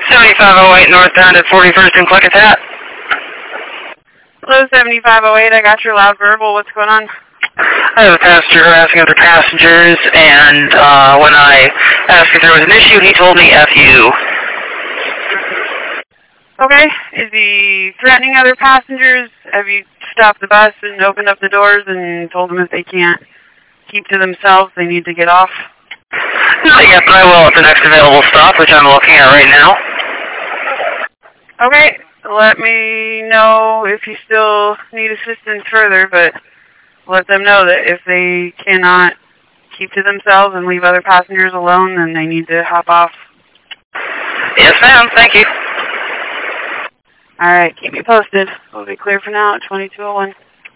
7508 northbound at 41st and Clickitat. Hello, 7508. I got your loud verbal. What's going on? I have a passenger harassing other passengers, and when I asked if there was an issue, he told me F you. Okay. Is he threatening other passengers? Have you stopped the bus and opened up the doors and told them if they can't keep to themselves, they need to get off? Not yet, but I will at the next available stop, which I'm looking at right now. Okay. Let me know if you still need assistance further, but let them know that if they cannot keep to themselves and leave other passengers alone, then they need to hop off. Yes, ma'am. Thank you. All right. Keep me posted. We'll be clear for now at 2201.